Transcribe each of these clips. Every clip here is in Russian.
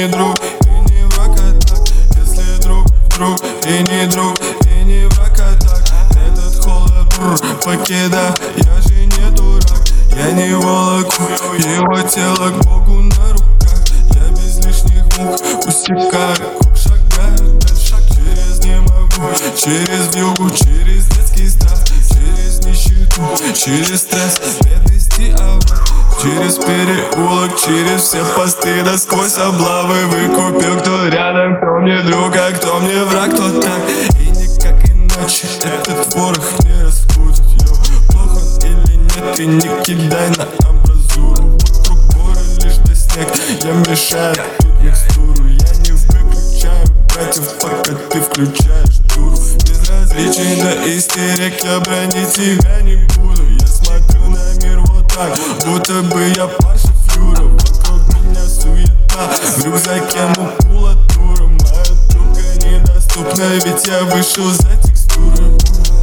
не друг, и не враг, а так. Если друг, друг, и не друг, и не враг, а так. Этот холод покидаю, я же не дурак. Я не волоку его тело к Богу на руках. Я без лишних мух усекаю, шагаю дальше. Через не могу, через вьюгу, через детский страх, через нищету, через стресс, бедности, через переулок, через все посты, да сквозь облавы выкупил, кто рядом, кто мне друг, а кто мне враг, кто так. И никак иначе этот ворох не распутать. Плохо он или нет, ты не кидай на амбразуру. Вокруг горы лишь до снег, я мешаю тут микстуру. Я не выключаю братьев, пока ты включаешь дуру. Безразличен до истерик, я бронить тебя не буду. Я смотрю на мир вот так, будто бы я Паша Флюра. Вокруг меня суета, в рюкзаке макулатура. Моя трубка недоступна, ведь я вышел за текстуру.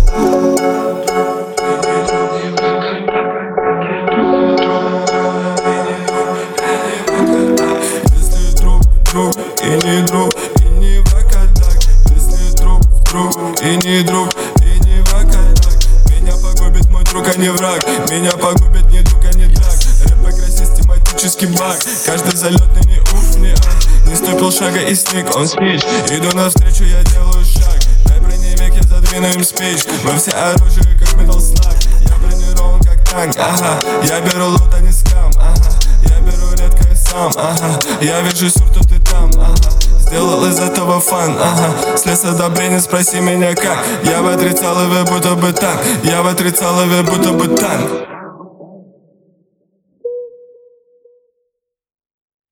Если друг, друг, и не друг, и не враг, а так. Если друг, друг, и не друг, и не враг, а так. Меня погубит мой друг, а не враг. Меня погубит не друг, а не драк. Рэп-игра систематический баг. Каждый залетный не уф, не ах. Не стой полшага и сник, он спич. Иду навстречу, я делаю шаг. Дай броневик, я задвину им спич. Во все оружие, как Metal Slug. Я бронирован, как танк, ага. Я беру лут, а не скам, ага. Я беру редкое сам, ага. Я вижу сюр, тут и там, ага. Сделал из этого фан, ага. Слез одобрения, спроси меня как. Я в отрицалове, будто бы танк. Я в отрицалове, будто бы танк.